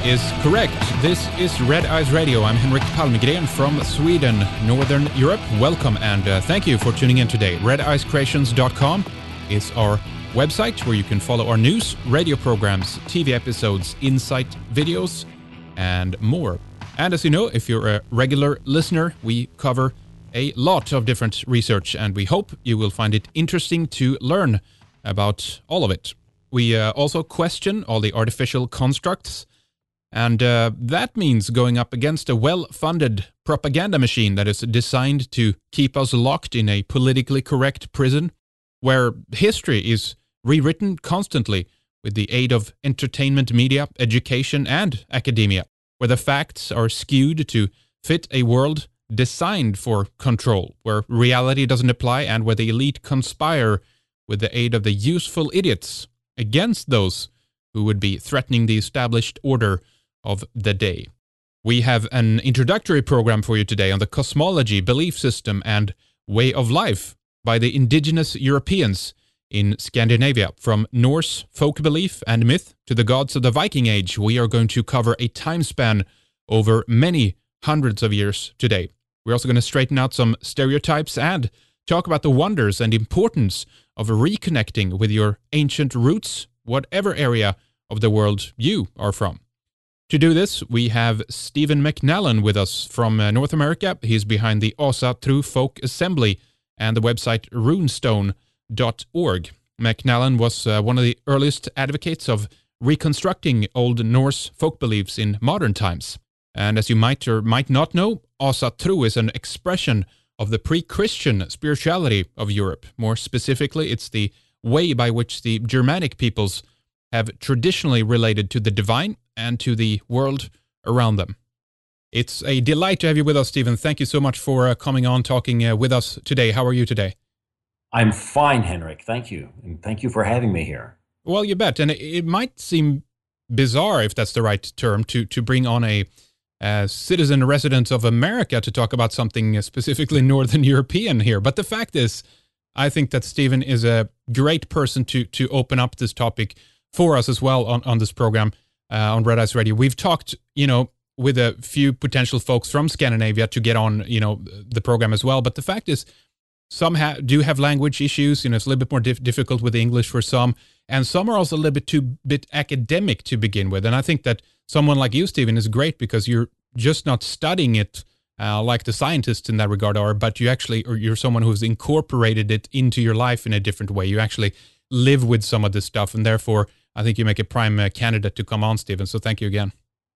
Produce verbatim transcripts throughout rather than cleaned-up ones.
is correct. This is Red Eyes Radio. I'm Henrik Palmgren from Sweden, Northern Europe. Welcome and uh, thank you for tuning in today. red eyes creations dot com is our website where you can follow our news, radio programs, T V episodes, insight videos, and more. And as you know, if you're a regular listener, we cover a lot of different research, and we hope you will find it interesting to learn about all of it. We uh, also question all the artificial constructs, and uh, that means going up against a well-funded propaganda machine that is designed to keep us locked in a politically correct prison, where history is rewritten constantly with the aid of entertainment media, education, and academia, where the facts are skewed to fit a world designed for control, where reality doesn't apply, and where the elite conspire with the aid of the useful idiots against those who would be threatening the established order of the day. We have an introductory program for you today on the cosmology, belief system, and way of life by the indigenous Europeans in Scandinavia. From Norse folk belief and myth to the gods of the Viking Age, we are going to cover a time span over many hundreds of years today. We're also going to straighten out some stereotypes and talk about the wonders and importance of reconnecting with your ancient roots, whatever area of the world you are from. To do this, we have Stephen McNallen with us from uh, North America. He's behind the Asa True Folk Assembly and the website runestone dot org. McNallen was uh, one of the earliest advocates of reconstructing old Norse folk beliefs in modern times. And as you might or might not know, Asa True is an expression of the pre-Christian spirituality of Europe. More specifically, it's the way by which the Germanic peoples have traditionally related to the divine and to the world around them. It's a delight to have you with us, Stephen. Thank you so much for uh, coming on, talking uh, with us today. How are you today? I'm fine, Henrik. Thank you. And thank you for having me here. Well, you bet. And it, it might seem bizarre, if that's the right term, to, to bring on a uh, citizen resident of America to talk about something specifically Northern European here. But the fact is, I think that Stephen is a great person to to open up this topic for us as well on, on this program uh, on Red Eyes Radio. We've talked, you know, with a few potential folks from Scandinavia to get on, you know, the program as well. But the fact is, some ha- do have language issues. You know, it's a little bit more dif- difficult with English for some. And some are also a little bit too bit academic to begin with. And I think that someone like you, Stephen, is great because you're just not studying it uh, like the scientists in that regard are, but you actually, or you're someone who's incorporated it into your life in a different way. You actually live with some of this stuff. And therefore, I think you make a prime uh, candidate to come on, Stephen. So thank you again.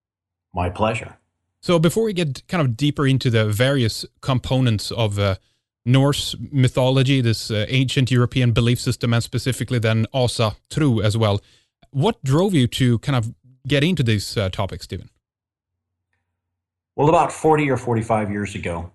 My pleasure. So before we get kind of deeper into the various components of uh, Norse mythology, this uh, ancient European belief system, and specifically then Asa True as well, what drove you to kind of get into these uh, topics, Stephen? Well, about forty or forty-five years ago,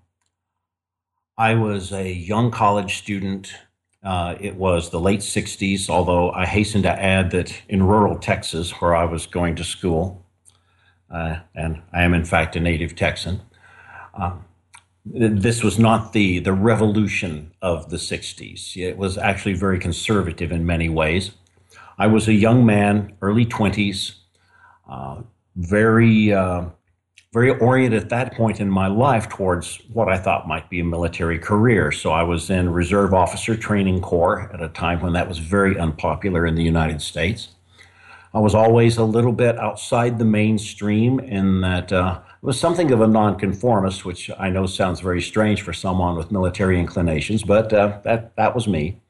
I was a young college student. Uh, it was the late sixties, although I hasten to add that in rural Texas, where I was going to school, uh, and I am in fact a native Texan, um, this was not the, the revolution of the sixties. It was actually very conservative in many ways. I was a young man, early twenties, uh, very, uh, very oriented at that point in my life towards what I thought might be a military career. So I was in Reserve Officer Training Corps at a time when that was very unpopular in the United States. I was always a little bit outside the mainstream in that uh, I was something of a nonconformist, which I know sounds very strange for someone with military inclinations, but uh, that that was me.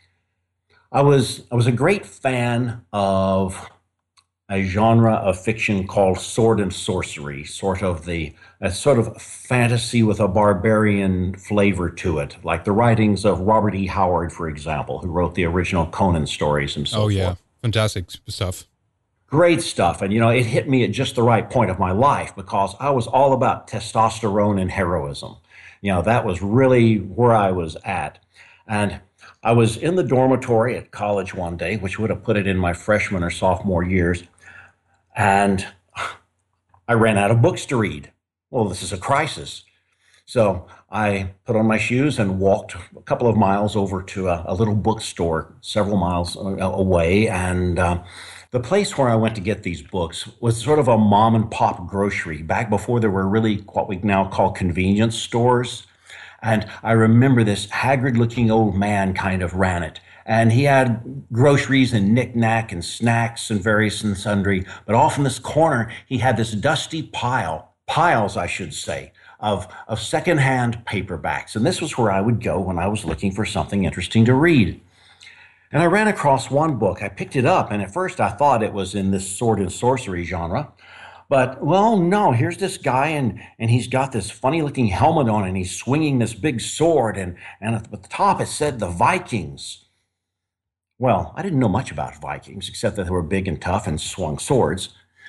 I was I was a great fan of a genre of fiction called sword and sorcery, sort of the a sort of fantasy with a barbarian flavor to it, like the writings of Robert E. Howard, for example, who wrote the original Conan stories and so forth. Oh yeah, fantastic stuff. Great stuff. And, you know, it hit me at just the right point of my life because I was all about testosterone and heroism. You know, that was really where I was at. And I was in the dormitory at college one day, which would have put it in my freshman or sophomore years, and I ran out of books to read. Well, this is a crisis. So I put on my shoes and walked a couple of miles over to a, a little bookstore several miles away, and uh, The place where I went to get these books was sort of a mom and pop grocery back before there were really what we now call convenience stores. And I remember this haggard looking old man kind of ran it. And he had groceries and knick-knack and snacks and various and sundry. But off in this corner, he had this dusty pile, piles, I should say, of, of secondhand paperbacks. And this was where I would go when I was looking for something interesting to read. And I ran across one book. I picked it up, and at first I thought it was in this sword and sorcery genre. But, well, no, here's this guy, and, and he's got this funny-looking helmet on, and he's swinging this big sword, and, and at the top it said the Vikings. Well, I didn't know much about Vikings, except that they were big and tough and swung swords.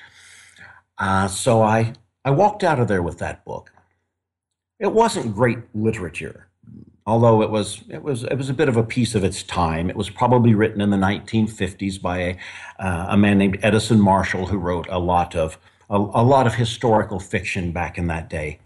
Uh, so I, I walked out of there with that book. It wasn't great literature, although it was, it was, it was a bit of a piece of its time. It was probably written in the nineteen fifties by a, uh, a man named Edison Marshall, who wrote a lot of, a, a lot of historical fiction back in that day.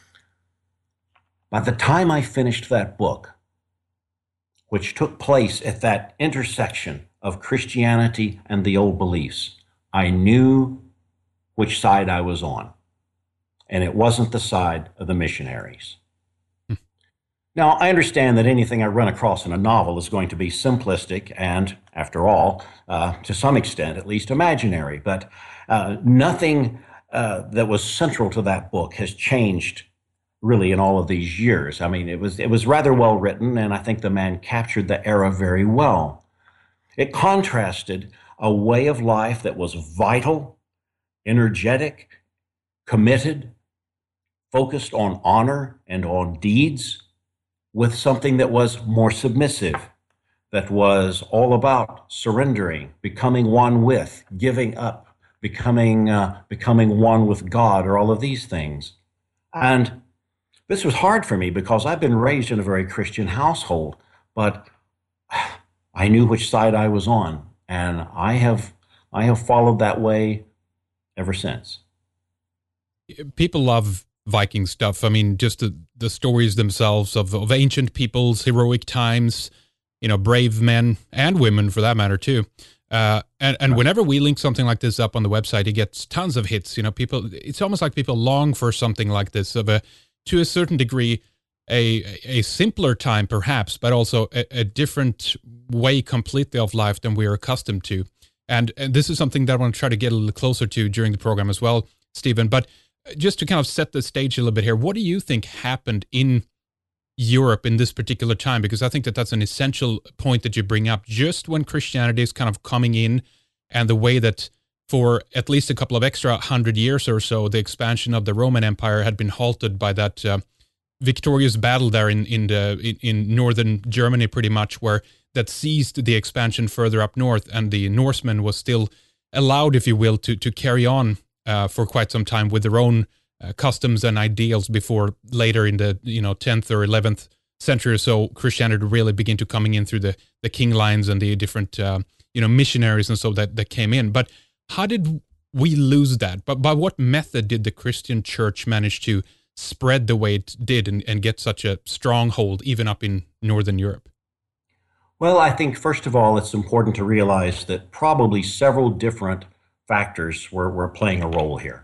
By the time I finished that book, which took place at that intersection of Christianity and the old beliefs, I knew which side I was on. And it wasn't the side of the missionaries. Hmm. Now, I understand that anything I run across in a novel is going to be simplistic and, after all, uh, to some extent, at least imaginary. But uh, nothing uh, that was central to that book has changed really in all of these years. I mean, it was it was rather well written, and I think the man captured the era very well. It contrasted a way of life that was vital, energetic, committed, focused on honor and on deeds, with something that was more submissive, that was all about surrendering, becoming one with, giving up, becoming uh, becoming one with God, or all of these things. And this was hard for me because I've been raised in a very Christian household, but I knew which side I was on, and I have I have followed that way ever since. People love Viking stuff. I mean, just the, the stories themselves of, of ancient peoples, heroic times, you know, brave men and women for that matter too. Uh, and and right. Whenever we link something like this up on the website, it gets tons of hits. You know, people. It's almost like people long for something like this of a. To a certain degree, a a simpler time perhaps, but also a, a different way completely of life than we are accustomed to. And, and this is something that I want to try to get a little closer to during the program as well, Stephen. But just to kind of set the stage a little bit here, what do you think happened in Europe in this particular time? Because I think that that's an essential point that you bring up, just when Christianity is kind of coming in, and the way that for at least a couple of extra hundred years or so, the expansion of the Roman Empire had been halted by that uh, victorious battle there in in, the, in in northern Germany, pretty much, where that seized the expansion further up north, and the Norsemen was still allowed, if you will, to to carry on uh, for quite some time with their own uh, customs and ideals before later in the you know tenth or eleventh century or so, Christianity really began to coming in through the the king lines and the different uh, you know missionaries and so that that came in, but how did we lose that? But by what method did the Christian church manage to spread the way it did and, and get such a stronghold even up in Northern Europe? Well, I think, first of all, it's important to realize that probably several different factors were, were playing a role here.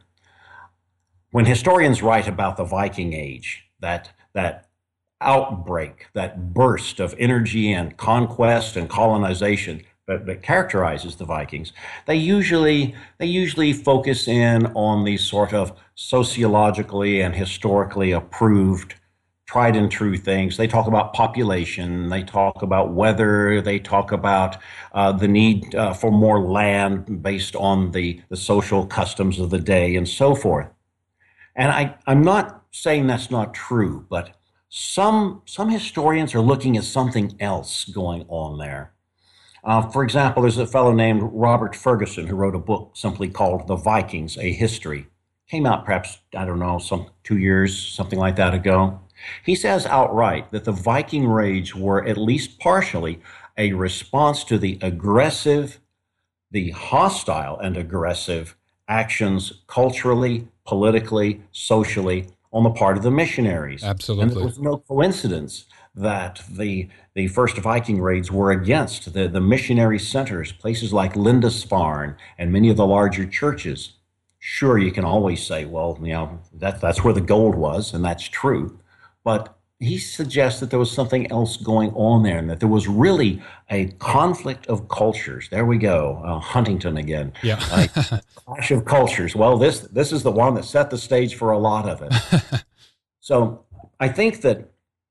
When historians write about the Viking Age, that, that outbreak, that burst of energy and conquest and colonization, That, that characterizes the Vikings, they usually they usually focus in on these sort of sociologically and historically approved, tried and true things. They talk about population, they talk about weather, they talk about uh, the need uh, for more land based on the, the social customs of the day and so forth. And I, I'm not saying that's not true, but some some historians are looking at something else going on there. Uh, for example, there's a fellow named Robert Ferguson who wrote a book simply called The Vikings, A History. Came out perhaps, I don't know, some two years, something like that ago. He says outright that the Viking raids were at least partially a response to the aggressive, the hostile and aggressive actions culturally, politically, socially on the part of the missionaries. And it Absolutely. was no coincidence that the the first Viking raids were against the, the missionary centers, places like Lindisfarne and many of the larger churches. Sure, you can always say, well, you know, that, that's where the gold was, and that's true. But he suggests that there was something else going on there, and that there was really a conflict of cultures. There we go, uh, Huntington again. Yeah. A clash of cultures. Well, this this is the one that set the stage for a lot of it. So I think that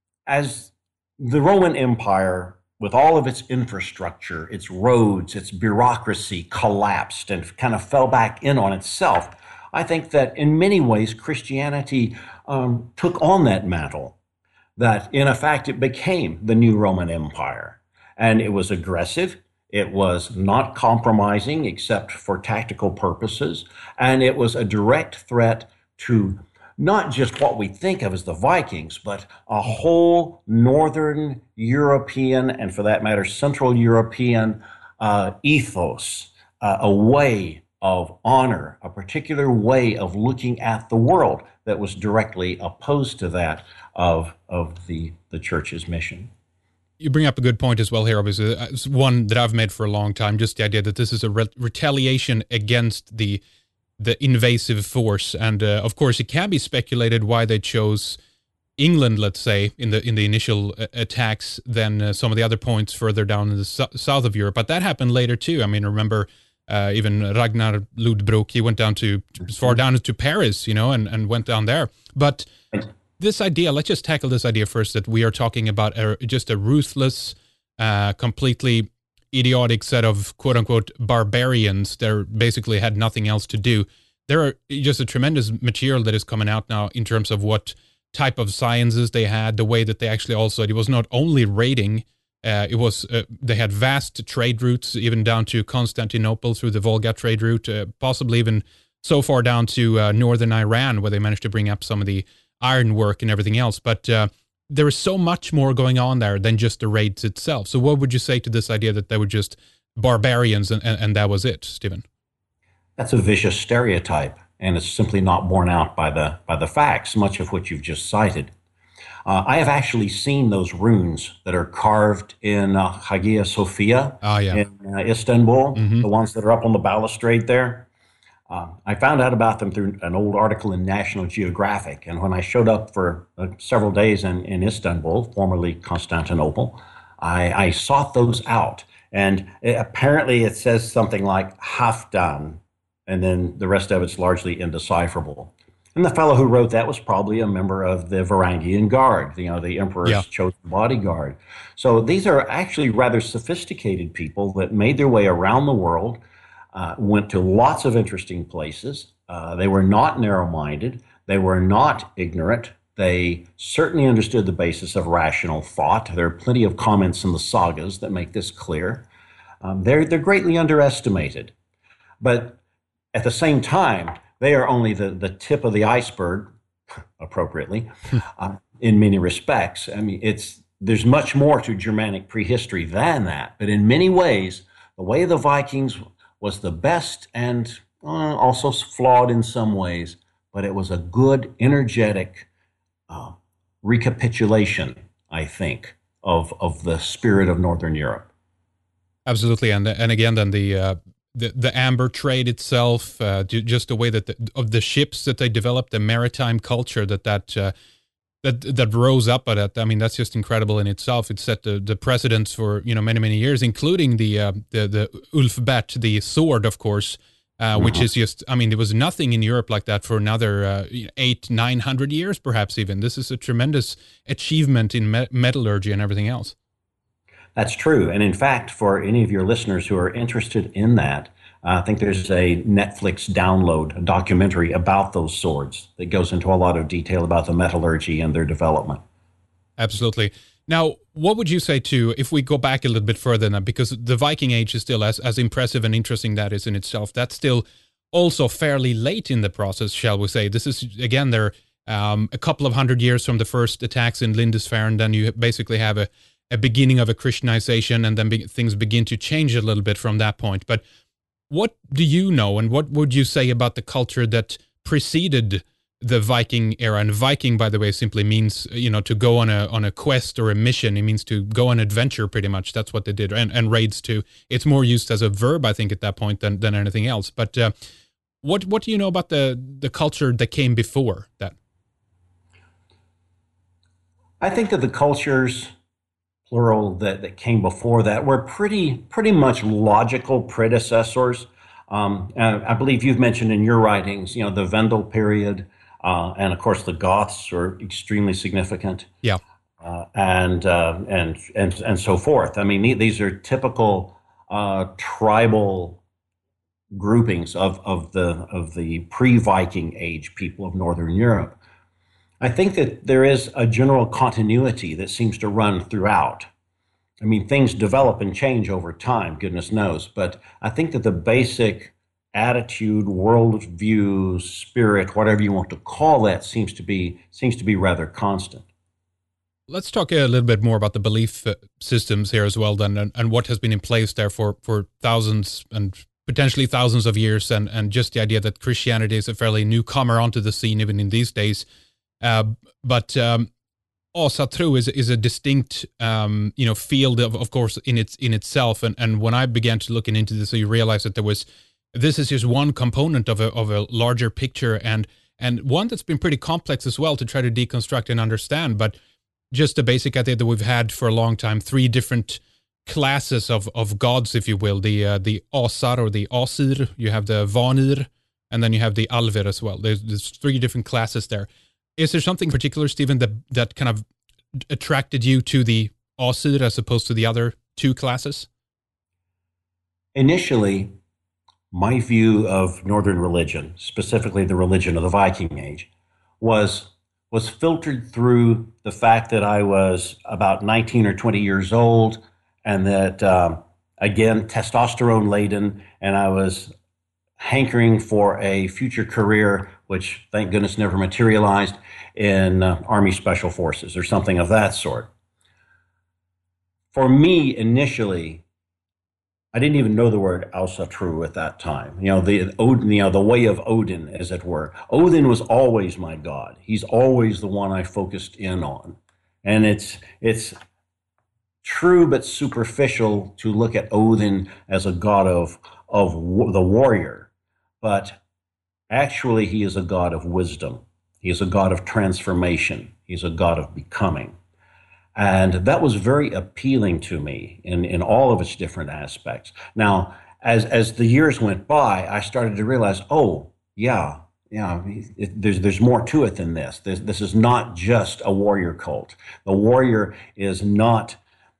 as the Roman Empire, with all of its infrastructure, its roads, its bureaucracy, collapsed and kind of fell back in on itself, I think that in many ways Christianity um, took on that mantle, that in effect it became the new Roman Empire. And it was aggressive. It was not compromising except for tactical purposes. And it was a direct threat to not just what we think of as the Vikings, but a whole Northern European, and for that matter, Central European uh, ethos, uh, a way of honor, a particular way of looking at the world that was directly opposed to that of, of the, the church's mission. You bring up a good point as well here, obviously. It's one that I've made for a long time, just the idea that this is a re- retaliation against the the invasive force. And uh, of course, it can be speculated why they chose England, let's say, in the in the initial uh, attacks than uh, some of the other points further down in the so- south of Europe. But that happened later too. I mean, remember uh, even Ragnar Lodbrok, he went down to as far down as to Paris, you know, and, and went down there. But this idea, let's just tackle this idea first, that we are talking about a, just a ruthless, uh, completely idiotic set of quote-unquote barbarians that basically had nothing else to do. There are just a tremendous material that is coming out now in terms of what type of sciences they had, the way that they actually also, it was not only raiding, uh, it was, uh, they had vast trade routes, even down to Constantinople through the Volga trade route, uh, possibly even so far down to uh, northern Iran, where they managed to bring up some of the ironwork and everything else. But uh, there is so much more going on there than just the raids itself. So what would you say to this idea that they were just barbarians and, and, and that was it, Stephen? That's a vicious stereotype, and it's simply not borne out by the by the facts, much of which you've just cited. Uh, I have actually seen those runes that are carved in uh, Hagia Sophia oh, yeah. in uh, Istanbul, mm-hmm. the ones that are up on the balustrade there. Uh, I found out about them through an old article in National Geographic, and when I showed up for uh, several days in, in Istanbul, formerly Constantinople, I, I sought those out. And it, apparently it says something like Halfdan, and then the rest of it's largely indecipherable. And the fellow who wrote that was probably a member of the Varangian Guard, you know, the emperor's yeah. chosen bodyguard. So these are actually rather sophisticated people that made their way around the world, uh, went to lots of interesting places. Uh, they were not narrow-minded. They were not ignorant. They certainly understood the basis of rational thought. There are plenty of comments in the sagas that make this clear. Um, they're, they're greatly underestimated. But at the same time, they are only the, the tip of the iceberg, appropriately, uh, in many respects. I mean, it's there's much more to Germanic prehistory than that. But in many ways, the way of the Vikings was the best and uh, also flawed in some ways, but it was a good, energetic uh, recapitulation, I think, of, of the spirit of Northern Europe. Absolutely. And, and again, then the... Uh The the amber trade itself, uh, just the way that the, of the ships that they developed, the maritime culture that that uh, that that rose up at it. I mean, that's just incredible in itself. It set the, the precedents for you know many many years, including the uh, the the Ulfbert, the sword, of course, uh, mm-hmm. which is just. I mean, there was nothing in Europe like that for another uh, eight nine hundred years, perhaps even. This is a tremendous achievement in me- metallurgy and everything else. That's true. And in fact, for any of your listeners who are interested in that, uh, I think there's a Netflix download, a documentary about those swords that goes into a lot of detail about the metallurgy and their development. Absolutely. Now, what would you say to, if we go back a little bit further now, because the Viking Age is still, as, as impressive and interesting that is in itself, that's still also fairly late in the process, shall we say. This is, again, they're um, a couple of hundred years from the first attacks in Lindisfarne, then you basically have a a beginning of a Christianization, and then be, things begin to change a little bit from that point. But what do you know, and what would you say about the culture that preceded the Viking era. And Viking, by the way, simply means, you know, to go on a on a quest or a mission. It means to go on adventure, pretty much. That's what they did. And, and raids too. It's more used as a verb, I think, at that point than, than anything else. But uh, what what do you know about the, the culture that came before that? I think that the cultures, plural, that, that came before that were pretty pretty much logical predecessors. Um, and I believe you've mentioned in your writings, you know, the Vendel period, uh, and of course the Goths are extremely significant. Yeah, uh, and uh, and and and so forth. I mean, these are typical uh, tribal groupings of of the of the pre-Viking age people of Northern Europe. I think that there is a general continuity that seems to run throughout. I mean, things develop and change over time, goodness knows, but I think that the basic attitude, worldview, spirit, whatever you want to call that, seems to be seems to be rather constant. Let's talk a little bit more about the belief uh, systems here as well, then, and, and what has been in place there for, for thousands and potentially thousands of years, and, and just the idea that Christianity is a fairly newcomer onto the scene even in these days. Uh, but um, Asatru is is a distinct, um, you know, field of, of course, in its in itself. And and when I began to looking into this, so you realize that there was, this is just one component of a of a larger picture, and and one that's been pretty complex as well to try to deconstruct and understand. But just the basic idea that we've had for a long time, three different classes of of gods, if you will, the uh, the Asar or the Asir. You have the Vanir, and then you have the Alvir as well. There's there's three different classes there. Is there something particular, Stephen, that, that kind of attracted you to the Asir as opposed to the other two classes? Initially, my view of Northern religion, specifically the religion of the Viking Age, was was filtered through the fact that I was about nineteen or twenty years old, and that, um, again, testosterone laden, and I was hankering for a future career, which thank goodness never materialized, in uh, Army Special Forces or something of that sort. For me, initially, I didn't even know the word Asatru at that time. You know, the Odin, you know, the way of Odin, as it were. Odin was always my god. He's always the one I focused in on, and it's it's true but superficial to look at Odin as a god of of the warrior. But actually, he is a god of wisdom. He is a god of transformation. He's a god of becoming. And that was very appealing to me in, in all of its different aspects. Now, as as the years went by, I started to realize, oh, yeah, yeah, it, there's there's more to it than this. This, this is not just a warrior cult. The warrior is not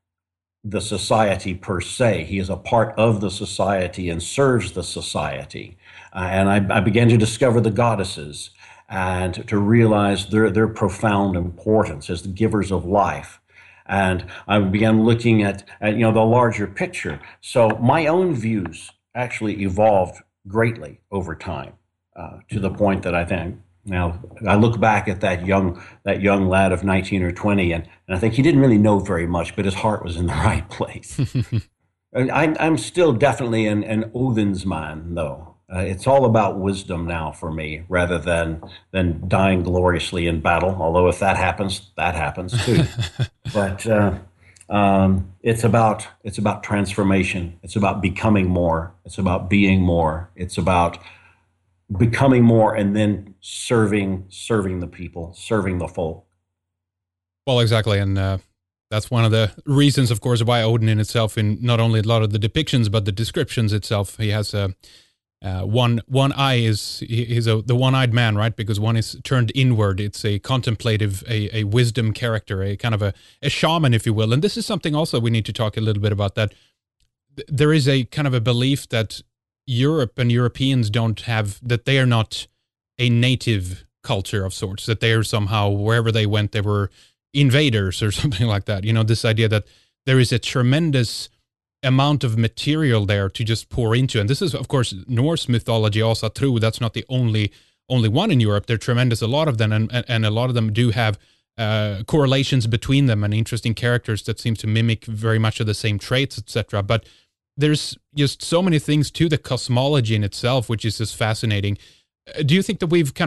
the society per se. He is a part of the society and serves the society. Uh, and I, I began to discover the goddesses and to realize their, their profound importance as the givers of life. And I began looking at, at, you know, the larger picture. So my own views actually evolved greatly over time, uh, to the point that I think, now I look back at that young that young lad of nineteen or twenty, and, and I think he didn't really know very much, but his heart was in the right place. And I, I'm still definitely an, an Odin's man, though. Uh, it's all about wisdom now for me, rather than than dying gloriously in battle. Although if that happens, that happens too. But uh, um, it's about it's about transformation. It's about becoming more. It's about being more. It's about becoming more, and then serving serving the people, serving the folk. Well, exactly, and uh, that's one of the reasons, of course, why Odin in itself, in not only a lot of the depictions but the descriptions itself, he has a. Uh, one one eye is he's a the one-eyed man, right? Because one is turned inward. It's a contemplative, a, a wisdom character, a kind of a, a shaman, if you will. And this is something also we need to talk a little bit about, that th- there is a kind of a belief that Europe and Europeans don't have, that they are not a native culture of sorts, that they are somehow, wherever they went, they were invaders or something like that. You know, this idea that there is a tremendous amount of material there to just pour into. And this is, of course, Norse mythology also true. That's not the only only one in Europe. They're tremendous, a lot of them, and, and a lot of them do have uh, correlations between them and interesting characters that seem to mimic very much of the same traits, et cetera. But there's just so many things to the cosmology in itself, which is just fascinating. Do you think that we've kind of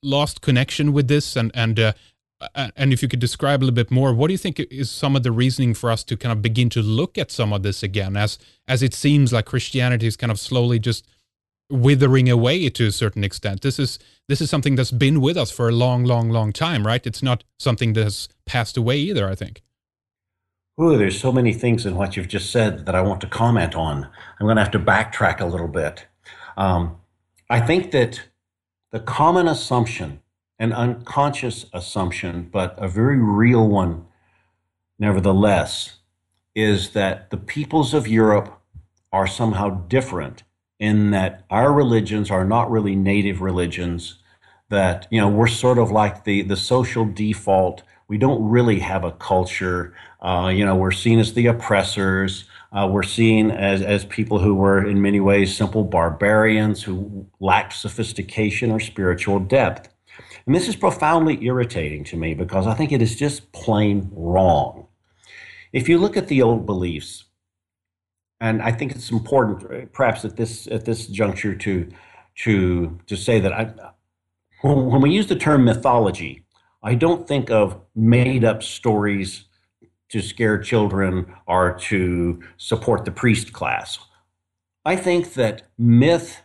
lost connection with this, and and uh, and if you could describe a little bit more, what do you think is some of the reasoning for us to kind of begin to look at some of this again, as as it seems like Christianity is kind of slowly just withering away to a certain extent? This is this is something that's been with us for a long, long, long time, right? It's not something that has passed away either, I think. Ooh, there's so many things in what you've just said that I want to comment on. I'm going to have to backtrack a little bit. Um, I think that the common assumption, an unconscious assumption, but a very real one, nevertheless, is that the peoples of Europe are somehow different in that our religions are not really native religions, that, you know, we're sort of like the, the social default. We don't really have a culture. Uh, you know, we're seen as the oppressors. Uh, we're seen as, as people who were in many ways simple barbarians who lacked sophistication or spiritual depth. And this is profoundly irritating to me because I think it is just plain wrong. If you look at the old beliefs, and I think it's important, perhaps at this at this juncture, to to to say that I, when, when we use the term mythology, I don't think of made-up stories to scare children or to support the priest class. I think that myth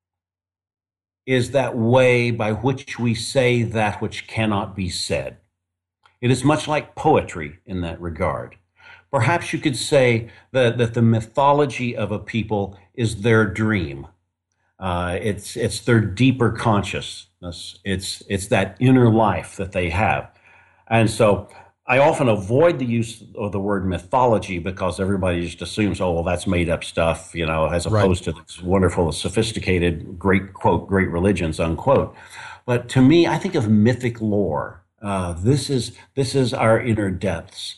is that way by which we say that which cannot be said. It is much like poetry in that regard. Perhaps you could say that, that the mythology of a people is their dream. Uh, it's it's their deeper consciousness. It's it's that inner life that they have. And so I often avoid the use of the word mythology because everybody just assumes, oh, well, that's made up stuff, you know, as opposed right. to this wonderful, sophisticated, great, quote, great religions, unquote. But to me, I think of mythic lore. Uh, this is this is our inner depths.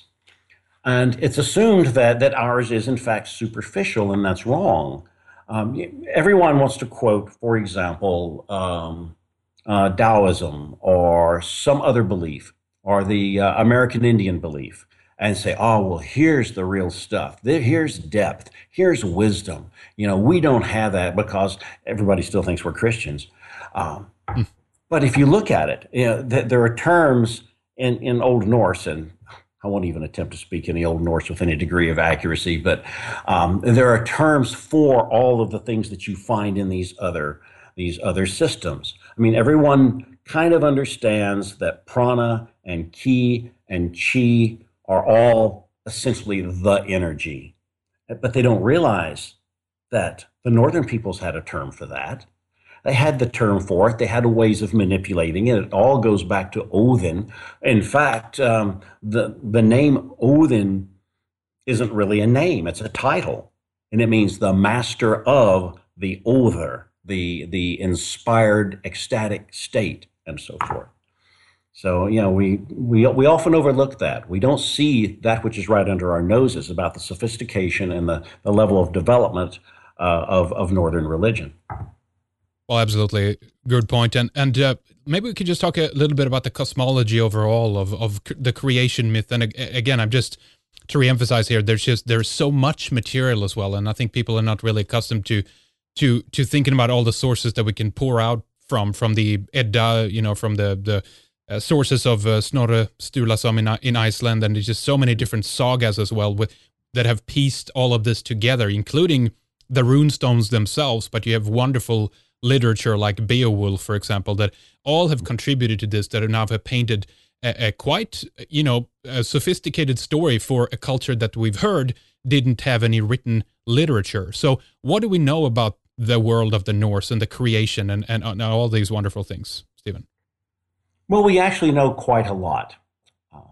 And it's assumed that that ours is, in fact, superficial, and that's wrong. Um, everyone wants to quote, for example, um, uh, Taoism or some other belief, or the uh, American Indian belief, and say, oh, well, here's the real stuff. Here's depth. Here's wisdom. You know, we don't have that because everybody still thinks we're Christians. Um, mm. But if you look at it, you know, th- there are terms in, in Old Norse, and I won't even attempt to speak any Old Norse with any degree of accuracy, but um, there are terms for all of the things that you find in these other these other systems. I mean, everyone kind of understands that prana and ki and chi are all essentially the energy, but they don't realize that the northern peoples had a term for that. They had the term for it. They had ways of manipulating it. It all goes back to Odin. In fact, um, the the name Odin isn't really a name. It's a title. And it means the master of the Other, the, the inspired ecstatic state, and so forth. So, you know, we, we, we often overlook that. We don't see that which is right under our noses about the sophistication and the, the level of development uh, of, of Northern religion. Well, absolutely. Good point. And and uh, maybe we could just talk a little bit about the cosmology overall of, of the creation myth. And again, I'm just to reemphasize here, there's just there's so much material as well. And I think people are not really accustomed to to to thinking about all the sources that we can pour out from, from the Edda, you know, from the, the uh, sources of uh, Snorre Sturlason in, in Iceland. And there's just so many different sagas as well with that have pieced all of this together, including the runestones themselves. But you have wonderful literature like Beowulf, for example, that all have contributed to this, that now have painted a, a quite, you know, a sophisticated story for a culture that we've heard didn't have any written literature. So what do we know about the world of the Norse and the creation and, and, and all these wonderful things, Stephen? Well, we actually know quite a lot. Uh,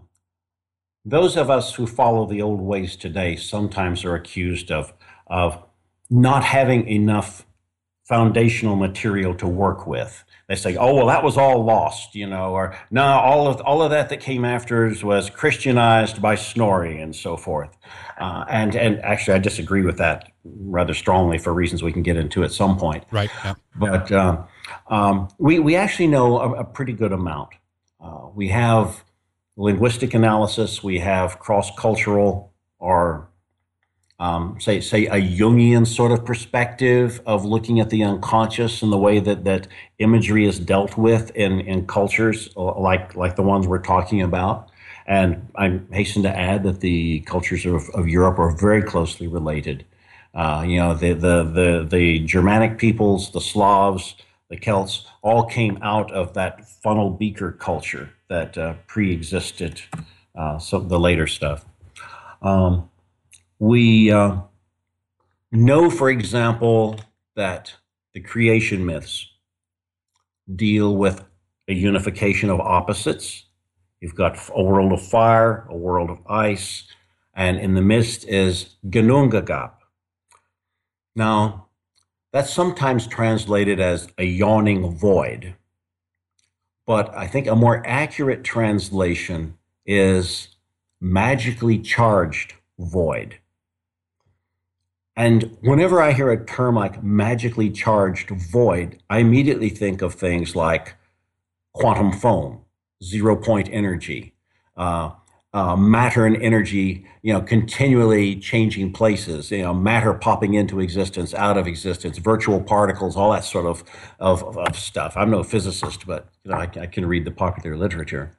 those of us who follow the old ways today sometimes are accused of, of not having enough foundational material to work with. They say, oh, well, that was all lost, you know, or no, all of all of that that came after was Christianized by Snorri and so forth. Uh, and and actually, I disagree with that rather strongly for reasons we can get into at some point. Right. Yeah. But um, um, we we actually know a, a pretty good amount. Uh, we have linguistic analysis. We have cross-cultural or um, say say a Jungian sort of perspective of looking at the unconscious and the way that that imagery is dealt with in in cultures like like the ones we're talking about. And I hasten to add that the cultures of, of Europe are very closely related. Uh, you know, the, the the the Germanic peoples, the Slavs, the Celts, all came out of that funnel beaker culture that uh, pre-existed uh, some the later stuff. Um, we uh, know, for example, that the creation myths deal with a unification of opposites. You've got a world of fire, a world of ice, and in the midst is Ginnungagap. Now, that's sometimes translated as a yawning void, but I think a more accurate translation is magically charged void. And whenever I hear a term like magically charged void, I immediately think of things like quantum foam, zero point energy, uh, uh, matter and energy, you know, continually changing places, you know, matter popping into existence, out of existence, virtual particles, all that sort of of, of stuff. I'm no physicist, but you know, I, I can read the popular literature.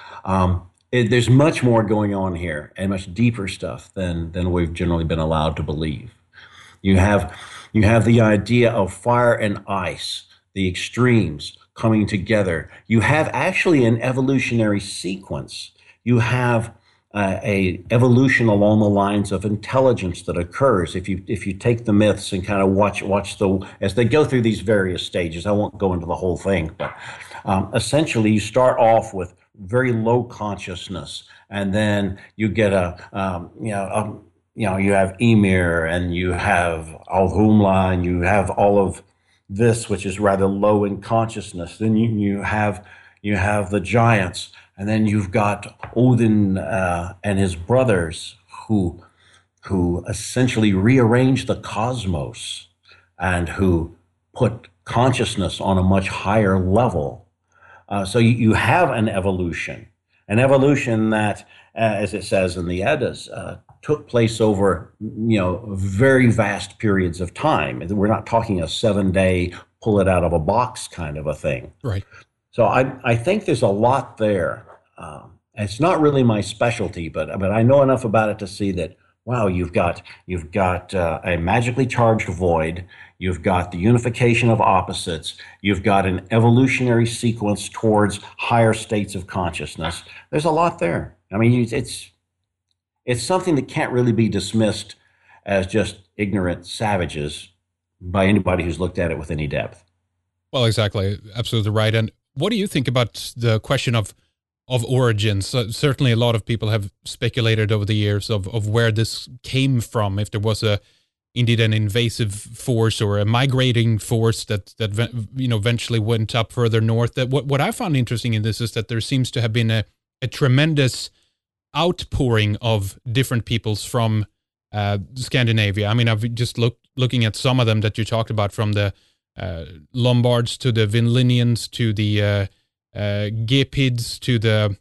Um, it, there's much more going on here, and much deeper stuff than than we've generally been allowed to believe. You have you have the idea of fire and ice, the extremes coming together. You have actually an evolutionary sequence. You have uh, a evolution along the lines of intelligence that occurs if you if you take the myths and kind of watch watch the as they go through these various stages. I won't go into the whole thing, but um, essentially you start off with very low consciousness, and then you get a um, you know um, you know you have Ymir, and you have Alhumla, and you have all of this, which is rather low in consciousness. Then you you have you have the giants. And then you've got Odin uh, and his brothers who, who essentially rearrange the cosmos and who put consciousness on a much higher level. Uh, so you, you have an evolution, an evolution that, uh, as it says in the Eddas, uh, took place over, you know, very vast periods of time. We're not talking a seven-day pull it out of a box kind of a thing. Right. So I, I think there's a lot there. Um, it's not really my specialty, but but I know enough about it to see that, wow, you've got you've got uh, a magically charged void, you've got the unification of opposites, you've got an evolutionary sequence towards higher states of consciousness. There's a lot there. I mean, it's it's something that can't really be dismissed as just ignorant savages by anybody who's looked at it with any depth. Well, exactly. Absolutely right. And what do you think about the question of of origins? Uh, certainly a lot of people have speculated over the years of, of where this came from, if there was a indeed an invasive force or a migrating force that that you know eventually went up further north. That what, what I found interesting in this is that there seems to have been a, a tremendous outpouring of different peoples from uh, Scandinavia. I mean, I've just looked looking at some of them that you talked about, from the uh, Lombards to the Vinlinians to the uh, uh, Gepids to the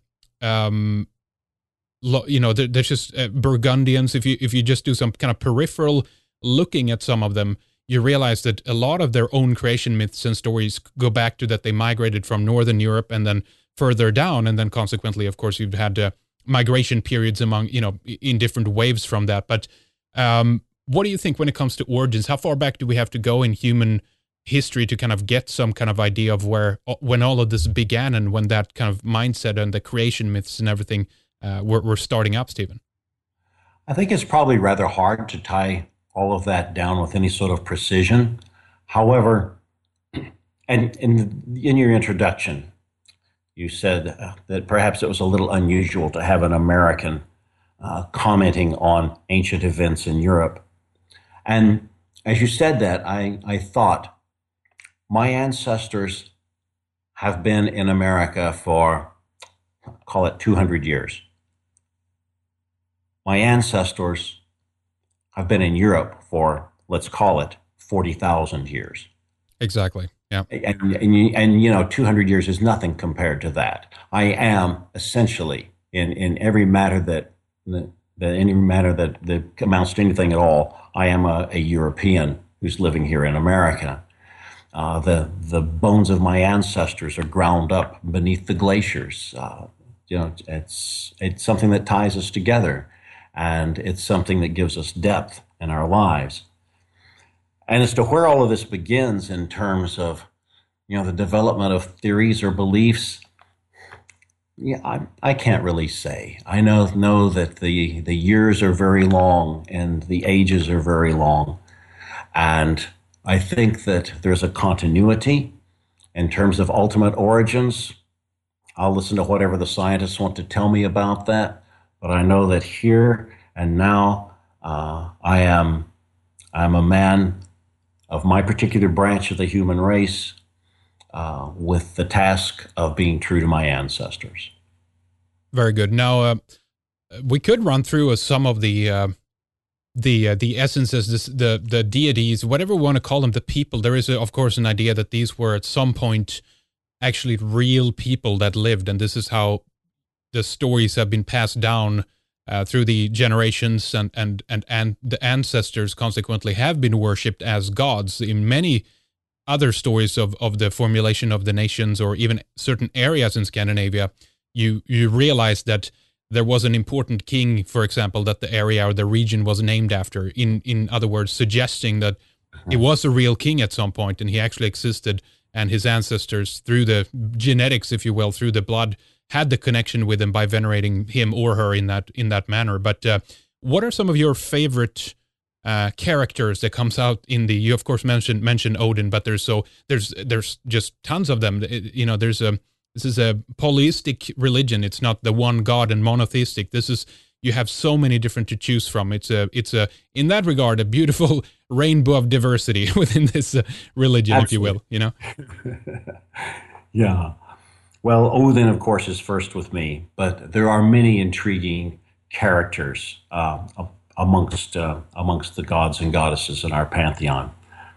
um, lo, you know there, there's just uh, Burgundians. If you if you just do some kind of peripheral looking at some of them, you realize that a lot of their own creation myths and stories go back to that they migrated from Northern Europe and then further down, and then consequently, of course, you've had uh, migration periods among, you know, in different waves from that. But um, what do you think when it comes to origins? How far back do we have to go in human history to kind of get some kind of idea of where, when all of this began and when that kind of mindset and the creation myths and everything uh, were, were starting up, Stephen? I think it's probably rather hard to tie all of that down with any sort of precision. However, and in, in your introduction, you said uh, that perhaps it was a little unusual to have an American uh, commenting on ancient events in Europe. And as you said that, I, I thought, my ancestors have been in America for, call it two hundred years. My ancestors have been in Europe for, let's call it, forty thousand years. Exactly. Yeah. And, and, and, you know, two hundred years is nothing compared to that. I am essentially, in, in every matter that that any manner that, that amounts to anything at all. I am a, a European who's living here in America. Uh, the the bones of my ancestors are ground up beneath the glaciers. Uh, you know, it's it's something that ties us together, and it's something that gives us depth in our lives. And as to where all of this begins in terms of, you know, the development of theories or beliefs, yeah, I I can't really say. I know know that the the years are very long and the ages are very long, and I think that there's a continuity in terms of ultimate origins. I'll listen to whatever the scientists want to tell me about that, but I know that here and now, uh, I am I'm a man of my particular branch of the human race, uh, with the task of being true to my ancestors. Very good. Now, uh, we could run through uh, some of the uh, the uh, the essences, this, the the deities, whatever we want to call them, the people. There is, a, of course, an idea that these were at some point actually real people that lived, and this is how the stories have been passed down uh, through the generations, and and and and the ancestors consequently have been worshipped as gods. In many other stories of of the formulation of the nations, or even certain areas in Scandinavia, you you realize that there was an important king, for example, that the area or the region was named after. In in other words, suggesting that he was a real king at some point, and he actually existed, and his ancestors, through the genetics, if you will, through the blood, had the connection with him by venerating him or her in that in that manner. But uh, what are some of your favorite uh, characters that comes out in the? You of course mentioned mentioned Odin, but there's so there's there's just tons of them. It, you know, there's a this is a polyistic religion. It's not the one God and monotheistic. This is, you have so many different to choose from. It's a, it's a, in that regard, a beautiful rainbow of diversity within this uh, religion, Absolutely. If you will, you know? Yeah. Well, Odin, of course, is first with me, but there are many intriguing characters uh, amongst, uh, amongst the gods and goddesses in our pantheon.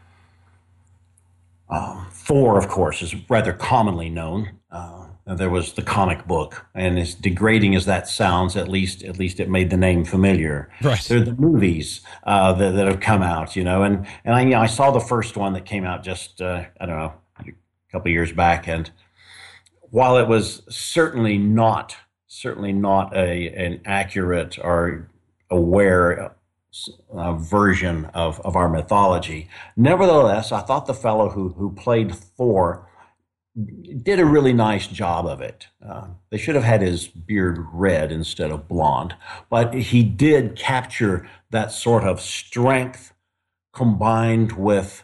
Um, Thor, of course, is rather commonly known. Uh, there was the comic book, and as degrading as that sounds, at least at least it made the name familiar. Right. There are the movies uh, that, that have come out, you know, and and I, you know, I saw the first one that came out just uh, I don't know a couple of years back, and while it was certainly not certainly not a an accurate or aware Uh, version of, of our mythology. Nevertheless, I thought the fellow who, who played Thor did a really nice job of it. Uh, they should have had his beard red instead of blonde, but he did capture that sort of strength combined with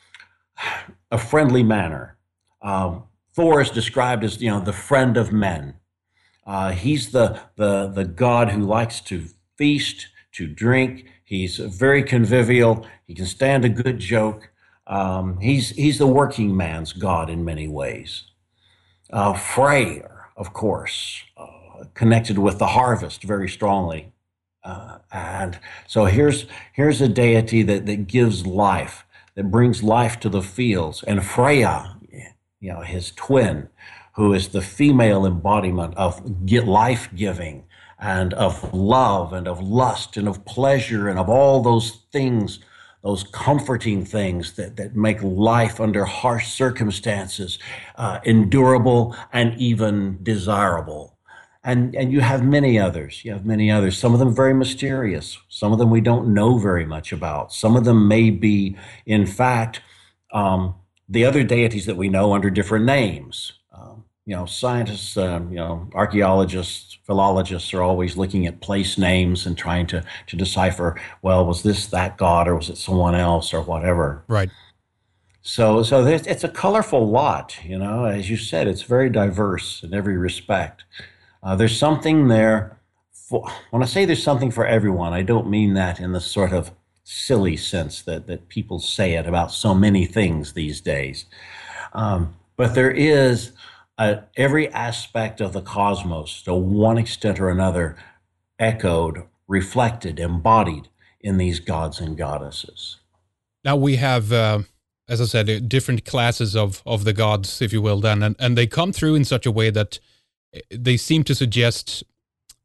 a friendly manner. Um, Thor is described as, you know, the friend of men. Uh, he's the, the, the god who likes to feast, to drink. He's very convivial. He can stand a good joke. Um, he's he's the working man's god in many ways. Uh, Freyr, of course, uh, connected with the harvest very strongly. Uh, and so here's here's a deity that, that gives life, that brings life to the fields. And Freya, you know, his twin, who is the female embodiment of life-giving, and of love and of lust and of pleasure and of all those things, those comforting things that, that make life under harsh circumstances uh, endurable and even desirable. And, and you have many others. You have many others, some of them very mysterious. Some of them we don't know very much about. Some of them may be, in fact, um, the other deities that we know under different names. Um, You know, scientists, um, you know, archaeologists, philologists are always looking at place names and trying to to decipher, well, was this that god or was it someone else or whatever? Right. So, so there's, it's a colorful lot, you know. As you said, it's very diverse in every respect. Uh, there's something there. For, when I say there's something for everyone, I don't mean that in the sort of silly sense that that people say it about so many things these days. Um, but there is. Uh, every aspect of the cosmos, to one extent or another, echoed, reflected, embodied in these gods and goddesses. Now we have, uh, as I said, different classes of, of the gods, if you will, then, and, and they come through in such a way that they seem to suggest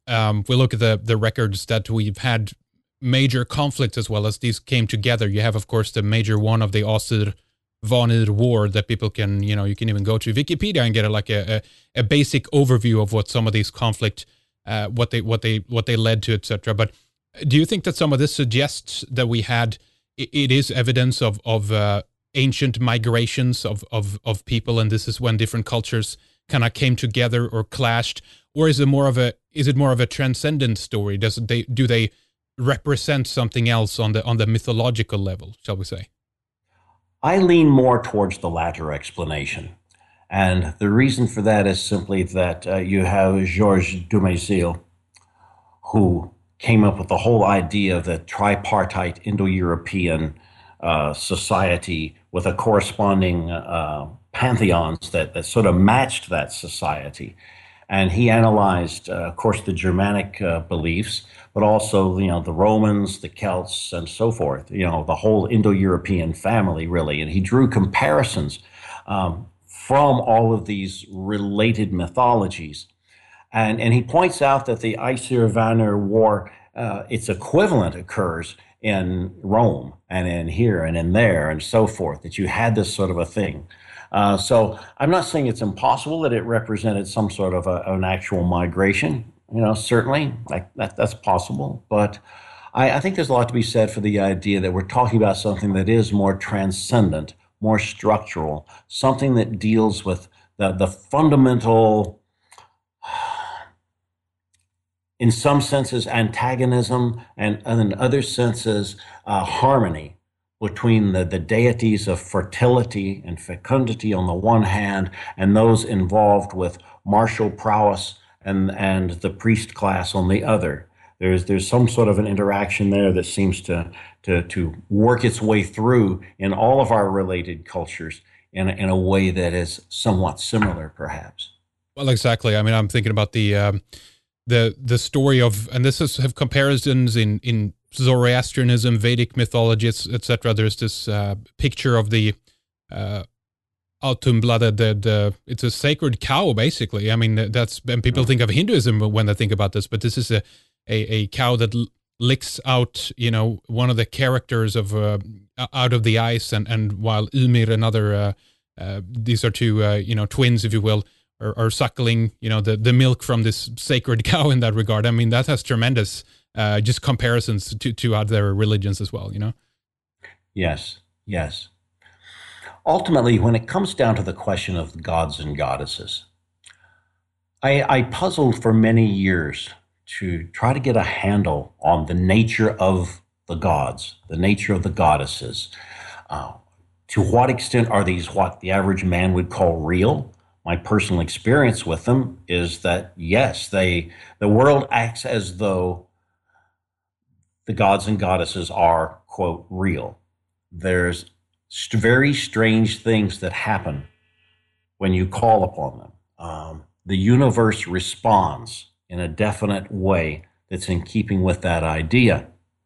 um, we look at the the records that we've had major conflicts as well as these came together. You have, of course, the major one of the Asir Vanir War that people can, you know, you can even go to Wikipedia and get a, like a, a, a basic overview of what some of these conflict, uh, what they what they what they led to, et cetera. But do you think that some of this suggests that we had it, it is evidence of of uh, ancient migrations of, of of people, and this is when different cultures kind of came together or clashed, or is it more of a is it more of a transcendent story? Does they do they represent something else on the on the mythological level, shall we say? I lean more towards the latter explanation. And the reason for that is simply that uh, you have Georges Dumézil, who came up with the whole idea of the tripartite Indo-European uh, society with a corresponding uh, pantheons that, that sort of matched that society. And he analyzed, uh, of course, the Germanic uh, beliefs, but also, you know, the Romans, the Celts, and so forth, you know, the whole Indo-European family, really. And he drew comparisons um, from all of these related mythologies. And, and he points out that the Aesir-Vanir War, uh, its equivalent occurs in Rome and in here and in there and so forth, that you had this sort of a thing. Uh, so I'm not saying it's impossible that it represented some sort of a, an actual migration. You know, certainly like that, that's possible. But I, I think there's a lot to be said for the idea that we're talking about something that is more transcendent, more structural, something that deals with the, the fundamental, in some senses, antagonism, and, and in other senses, uh, harmony between the, the deities of fertility and fecundity on the one hand, and those involved with martial prowess and, and the priest class on the other. There's there's some sort of an interaction there that seems to to to work its way through in all of our related cultures in a, in a way that is somewhat similar, perhaps. Well, exactly. I mean, I'm thinking about the um, the the story of, and this is have comparisons in in Zoroastrianism, Vedic mythology, et cetera. There's this uh, picture of the uh, Autumnblad, the, the it's a sacred cow, basically. I mean, that's, and people think of Hinduism when they think about this, but this is a a, a cow that l- licks out, you know, one of the characters of uh, out of the ice, and and while Ymir, another, uh, uh, these are two, uh, you know, twins, if you will, are, are suckling, you know, the the milk from this sacred cow in that regard. I mean, that has tremendous. Uh, just comparisons to, to other religions as well, you know? Yes, yes. Ultimately, when it comes down to the question of gods and goddesses, I, I puzzled for many years to try to get a handle on the nature of the gods, the nature of the goddesses. Uh, to what extent are these what the average man would call real? My personal experience with them is that, yes, they the world acts as though the gods and goddesses are, quote, real. There's st- very strange things that happen when you call upon them. Um, the universe responds in a definite way that's in keeping with that idea.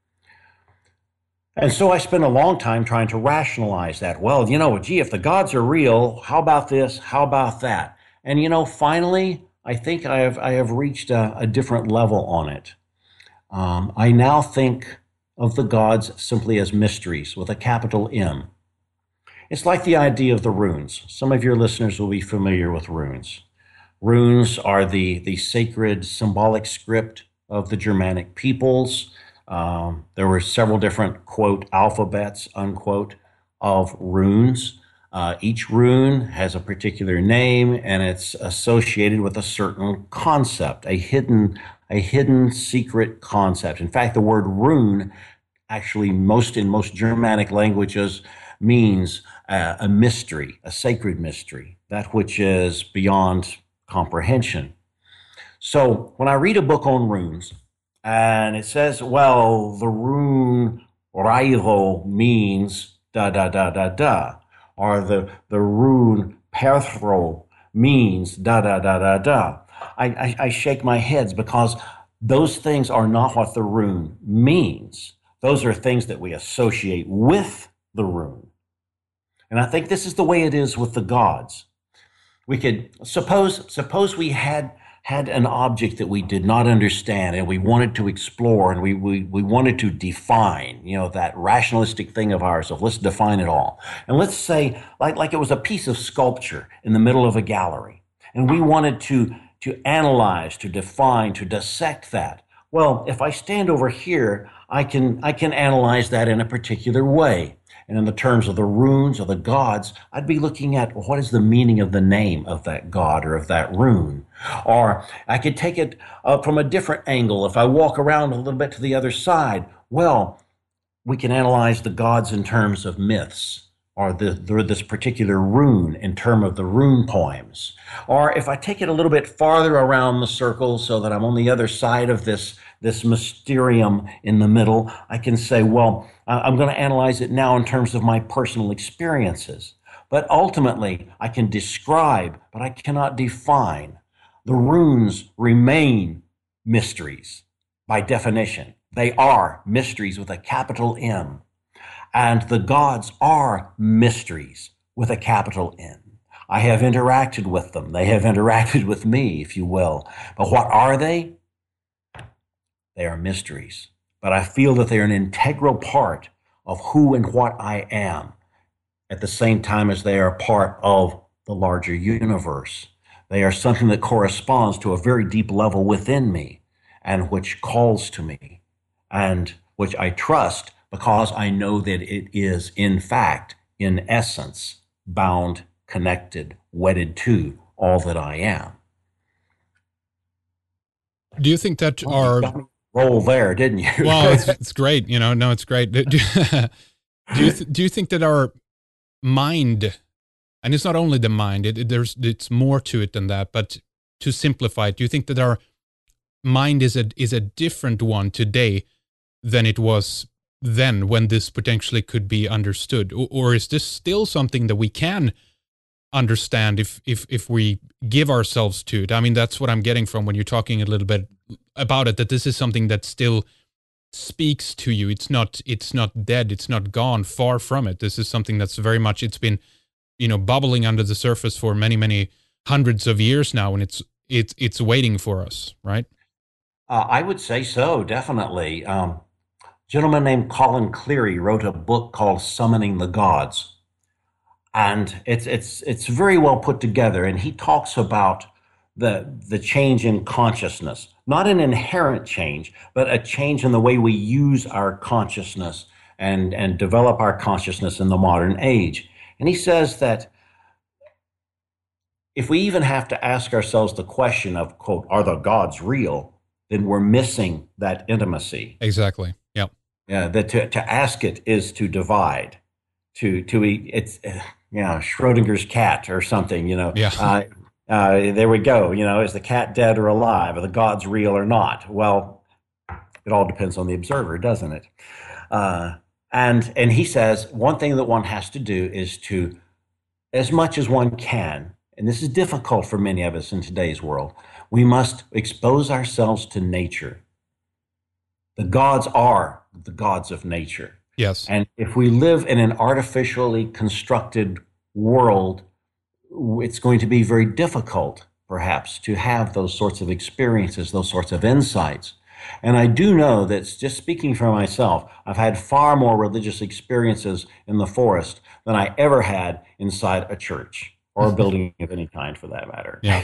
And so I spent a long time trying to rationalize that. Well, you know, gee, if the gods are real, how about this? How about that? And, you know, finally, I think I have, I have reached a, a different level on it. Um, I now think of the gods simply as mysteries with a capital M. It's like the idea of the runes. Some of your listeners will be familiar with runes. Runes are the, the sacred symbolic script of the Germanic peoples. Um, there were several different, quote, alphabets, unquote, of runes. Uh, each rune has a particular name, and it's associated with a certain concept, a hidden a hidden secret concept. In fact, the word rune actually most in most Germanic languages means uh, a mystery, a sacred mystery, that which is beyond comprehension. So when I read a book on runes and it says, well, the rune Rairo means da da da da da, or the, the rune Perthro means da da da da da, I, I, I shake my heads, because those things are not what the rune means. Those are things that we associate with the rune. And I think this is the way it is with the gods. We could suppose suppose we had had an object that we did not understand and we wanted to explore and we, we, we wanted to define, you know, that rationalistic thing of ours of let's define it all. And let's say like, like it was a piece of sculpture in the middle of a gallery. And we wanted to, to analyze, to define, to dissect that. Well, if I stand over here, I can, I can analyze that in a particular way. And in the terms of the runes or the gods, I'd be looking at well, what is the meaning of the name of that god or of that rune? Or I could take it uh, from a different angle. If I walk around a little bit to the other side, well, we can analyze the gods in terms of myths or the, the, this particular rune in terms of the rune poems. Or if I take it a little bit farther around the circle so that I'm on the other side of this, this mysterium in the middle, I can say, well, I'm going to analyze it now in terms of my personal experiences. But ultimately, I can describe, but I cannot define. The runes remain mysteries by definition. They are mysteries with a capital M. And the gods are mysteries with a capital N. I have interacted with them. They have interacted with me, if you will. But what are they? They are mysteries. But I feel that they are an integral part of who and what I am, at the same time as they are part of the larger universe. They are something that corresponds to a very deep level within me and which calls to me and which I trust because I know that it is, in fact, in essence, bound, connected, wedded to all that I am. Do you think that well, our... roll there, didn't you? Well, it's, it's great. You know, no, it's great. Do, do you th- do you think that our mind, and it's not only the mind, it, it, there's it's more to it than that. But to simplify it, do you think that our mind is a is a different one today than it was then, when this potentially could be understood, or, or is this still something that we can understand if if if we give ourselves to it? I mean, that's what I'm getting from when you're talking a little bit about it, that this is something that still speaks to you. It's not it's not dead, it's not gone, far from it. This is something that's very much, it's been, you know, bubbling under the surface for many, many hundreds of years now, and it's it's it's waiting for us, right? Uh, I would say so, definitely. Um, a gentleman named Colin Cleary wrote a book called Summoning the Gods. And it's it's it's very well put together, and he talks about the the change in consciousness, not an inherent change, but a change in the way we use our consciousness and and develop our consciousness in the modern age. And he says that if we even have to ask ourselves the question of, quote, are the gods real, then we're missing that intimacy. Exactly. Yep. Yeah. That to to ask it is to divide, to to it's. You know, Schrodinger's cat or something, you know. Yeah. Uh, uh, there we go. You know, is the cat dead or alive? Are the gods real or not? Well, it all depends on the observer, doesn't it? Uh, and and he says one thing that one has to do is to, as much as one can, and this is difficult for many of us in today's world, we must expose ourselves to nature. The gods are the gods of nature. Yes. And if we live in an artificially constructed world, it's going to be very difficult, perhaps, to have those sorts of experiences, those sorts of insights. And I do know that, just speaking for myself, I've had far more religious experiences in the forest than I ever had inside a church or a building of any kind, for that matter. Yeah.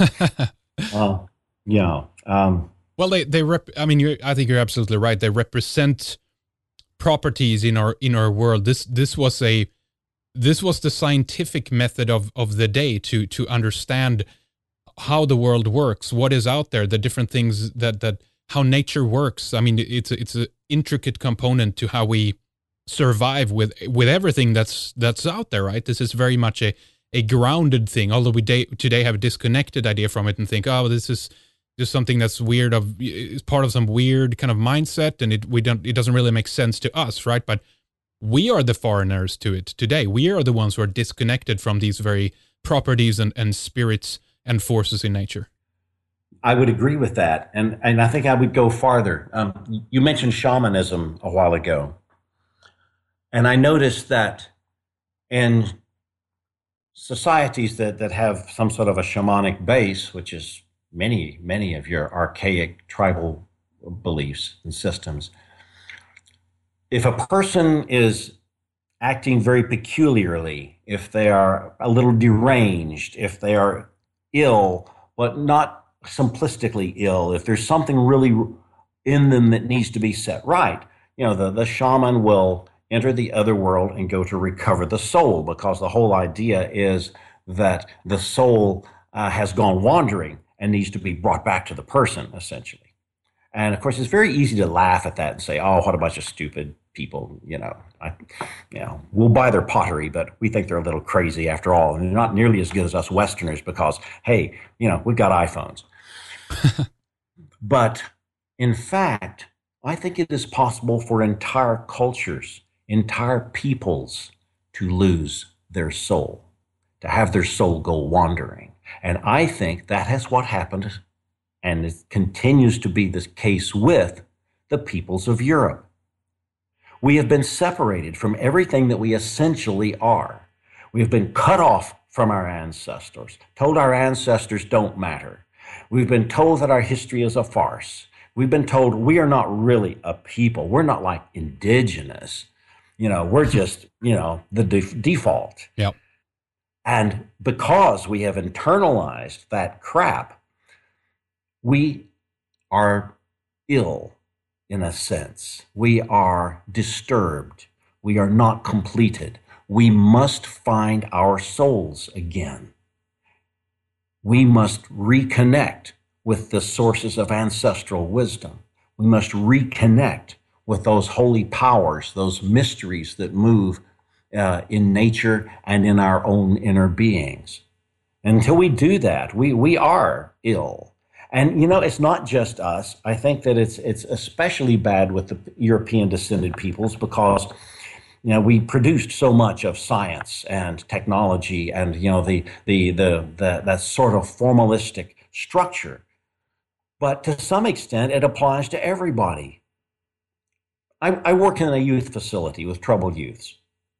uh, yeah. Um, well, they, they rep- I mean, you I think you're absolutely right. They represent properties in our in our world. This this was a this was the scientific method of of the day to to understand how the world works, what is out there, the different things that that how nature works. I mean, it's a, it's an intricate component to how we survive with with everything that's that's out there, right? This is very much a a grounded thing. Although we day, today have a disconnected idea from it and think, oh, this is just something that's weird of is part of some weird kind of mindset, and it we don't it doesn't really make sense to us, right? But we are the foreigners to it today. We are the ones who are disconnected from these very properties and, and spirits and forces in nature. I would agree with that, and and I think I would go farther. Um, you mentioned shamanism a while ago, and I noticed that in societies that that have some sort of a shamanic base, which is many, many of your archaic tribal beliefs and systems. If a person is acting very peculiarly, if they are a little deranged, if they are ill, but not simplistically ill, if there's something really in them that needs to be set right, you know, the, the shaman will enter the other world and go to recover the soul, because the whole idea is that the soul uh, has gone wandering and needs to be brought back to the person, essentially. And of course, it's very easy to laugh at that and say, "Oh, what a bunch of stupid people!" You know, I, you know, we'll buy their pottery, but we think they're a little crazy after all, and they're not nearly as good as us Westerners because, hey, you know, we've got iPhones. But in fact, I think it is possible for entire cultures, entire peoples, to lose their soul, to have their soul go wandering, and I think that is what happened. And it continues to be the case with the peoples of Europe. We have been separated from everything that we essentially are. We have been cut off from our ancestors, told our ancestors don't matter. We've been told that our history is a farce. We've been told we are not really a people. We're not like indigenous. You know, we're just, you know, the de- default. Yep. And because we have internalized that crap, we are ill in a sense. We are disturbed. We are not completed. We must find our souls again. We must reconnect with the sources of ancestral wisdom. We must reconnect with those holy powers, those mysteries that move uh, in nature and in our own inner beings. Until we do that, we, we are ill. And, you know, it's not just us. I think that it's it's especially bad with the European descended peoples because, you know, we produced so much of science and technology and, you know, the the the, the that sort of formalistic structure. But to some extent, it applies to everybody. I, I work in a youth facility with troubled youths.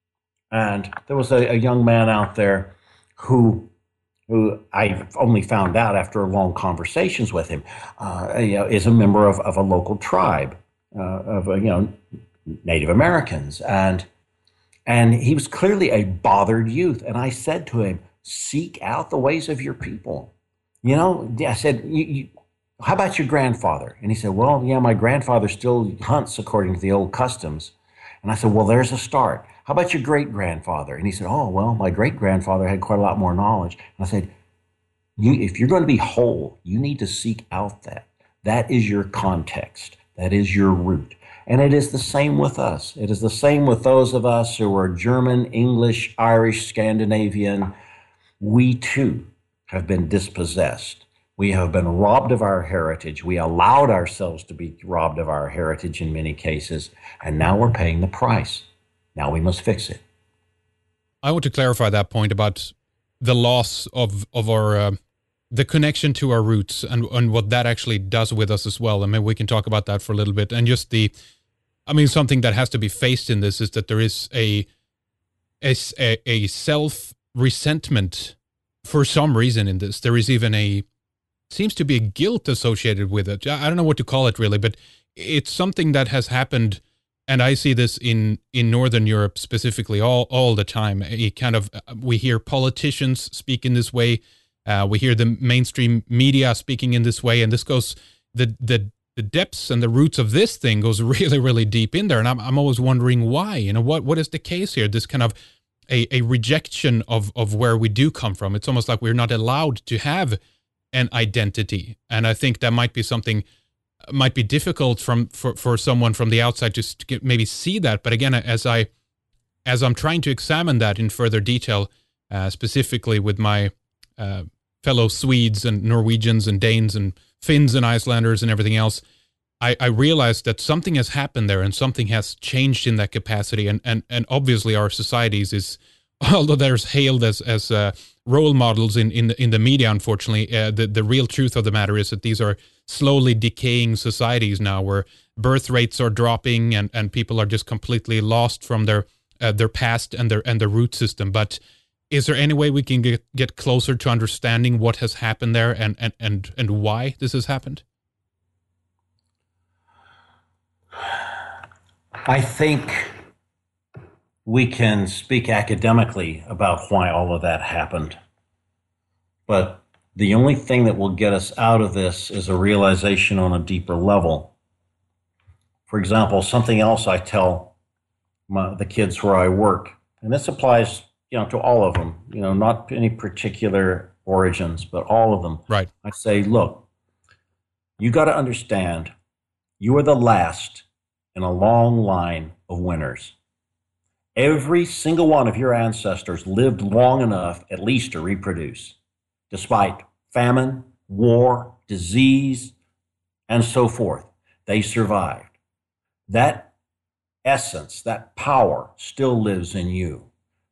And there was a, a young man out there who who I only found out after long conversations with him, uh, you know, is a member of, of a local tribe uh, of, uh, you know, Native Americans. And, and he was clearly a bothered youth. And I said to him, seek out the ways of your people. You know, I said, you, you, how about your grandfather? And he said, well, yeah, my grandfather still hunts according to the old customs. And I said, well, there's a start. How about your great-grandfather? And he said, oh, well, my great-grandfather had quite a lot more knowledge. And I said, you, if you're going to be whole, you need to seek out that. That is your context. That is your root. And it is the same with us. It is the same with those of us who are German, English, Irish, Scandinavian. We, too, have been dispossessed. We have been robbed of our heritage. We allowed ourselves to be robbed of our heritage in many cases. And now we're paying the price. Now we must fix it. I want to clarify that point about the loss of of our uh, the connection to our roots and and what that actually does with us as well. I mean, we can talk about that for a little bit. And just the, I mean, something that has to be faced in this is that there is a a, a self resentment for some reason in this. There is even a seems to be a guilt associated with it. I don't know what to call it really, but it's something that has happened. And I see this in, in Northern Europe specifically all, all the time. It kind of, we hear politicians speak in this way. Uh, we hear the mainstream media speaking in this way. And this goes, the, the, the depths and the roots of this thing goes really, really deep in there. And I'm, I'm always wondering why, you know, what, what is the case here? This kind of a, a rejection of, of where we do come from. It's almost like we're not allowed to have an identity. And I think that might be something might be difficult from for, for someone from the outside to, to maybe see that. But again, as I as I'm trying to examine that in further detail, uh, specifically with my uh, fellow Swedes and Norwegians and Danes and Finns and Icelanders and everything else, I, I realized that something has happened there and something has changed in that capacity. And and and obviously our societies is, although there's hailed as as uh, role models in in the, in the media, unfortunately, uh, the the real truth of the matter is that these are slowly decaying societies now, where birth rates are dropping and, and people are just completely lost from their uh, their past and their and their root system. But is there any way we can get, get closer to understanding what has happened there and, and, and, and why this has happened? I think we can speak academically about why all of that happened. But the only thing that will get us out of this is a realization on a deeper level. For example, something else I tell my, the kids where I work, and this applies, you know, to all of them, you know, not any particular origins, but all of them. Right. I say, look, you got to understand, you are the last in a long line of winners. Every single one of your ancestors lived long enough at least to reproduce, despite famine, war, disease, and so forth. They survived. That essence, that power still lives in you.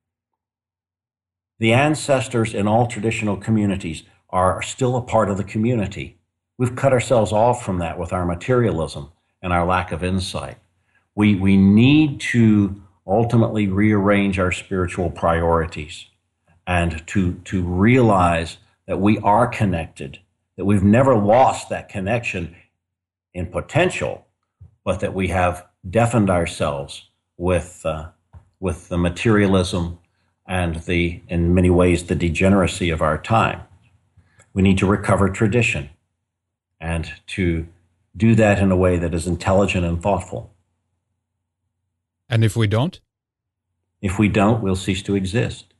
The ancestors in all traditional communities are still a part of the community. We've cut ourselves off from that with our materialism and our lack of insight. We, we need to ultimately rearrange our spiritual priorities and to, to realize that we are connected, that we've never lost that connection in potential, but that we have deafened ourselves with, uh, with the materialism and the, in many ways, the degeneracy of our time. We need to recover tradition and to do that in a way that is intelligent and thoughtful. And if we don't? If we don't, we'll cease to exist.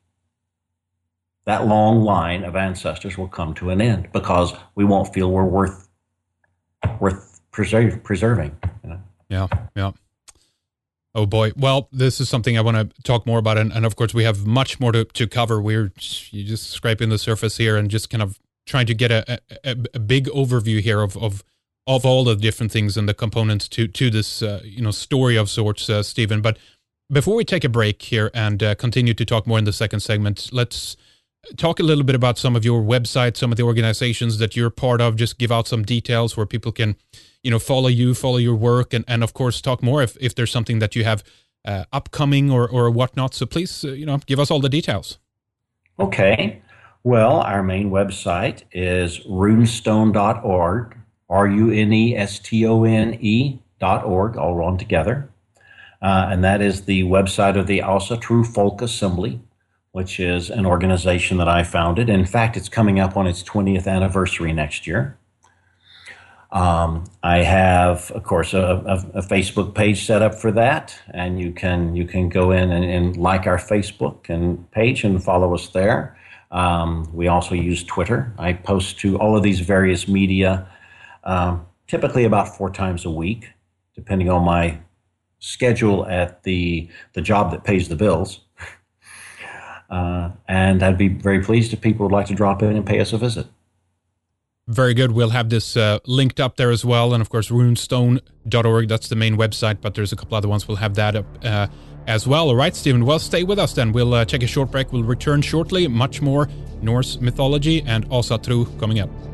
That long line of ancestors will come to an end because we won't feel we're worth worth preserve, preserving. You know? Yeah, yeah. Oh boy. Well, this is something I want to talk more about, and, and of course we have much more to, to cover. We're you just scraping the surface here and just kind of trying to get a, a, a big overview here of, of of all the different things and the components to to this uh, you know story of sorts, uh, Stephen. But before we take a break here and uh, continue to talk more in the second segment, let's talk a little bit about some of your websites, some of the organizations that you're part of. Just give out some details where people can, you know, follow you, follow your work, and, and of course talk more if, if there's something that you have uh, upcoming or, or whatnot. So please, uh, you know, give us all the details. Okay. Well, our main website is runestone dot org, R U N E S T O N E dot org, all run together. Uh, and that is the website of the Asatru Folk Assembly, which is an organization that I founded. In fact, it's coming up on its twentieth anniversary next year. Um, I have, of course, a, a, a Facebook page set up for that, and you can you can go in and, and like our Facebook and page and follow us there. Um, we also use Twitter. I post to all of these various media, um, typically about four times a week, depending on my schedule at the the job that pays the bills. Uh, and I'd be very pleased if people would like to drop in and pay us a visit. Very good. We'll have this uh, linked up there as well. And of course, runestone dot org, that's the main website, but there's a couple other ones. We'll have that up uh, as well. All right, Stephen, well, stay with us then. We'll uh, take a short break. We'll return shortly. Much more Norse mythology and Asatru coming up.